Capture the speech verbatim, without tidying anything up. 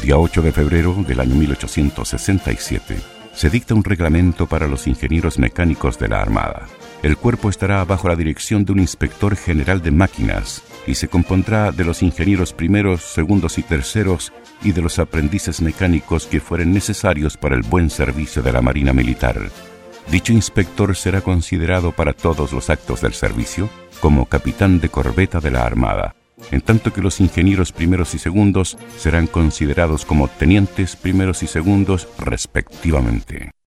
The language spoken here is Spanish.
día ocho de febrero del año mil ochocientos sesenta y siete, se dicta un reglamento para los ingenieros mecánicos de la Armada. El cuerpo estará bajo la dirección de un inspector general de máquinas y se compondrá de los ingenieros primeros, segundos y terceros y de los aprendices mecánicos que fueren necesarios para el buen servicio de la Marina Militar. Dicho inspector será considerado para todos los actos del servicio como capitán de corbeta de la Armada, en tanto que los ingenieros primeros y segundos serán considerados como tenientes primeros y segundos respectivamente.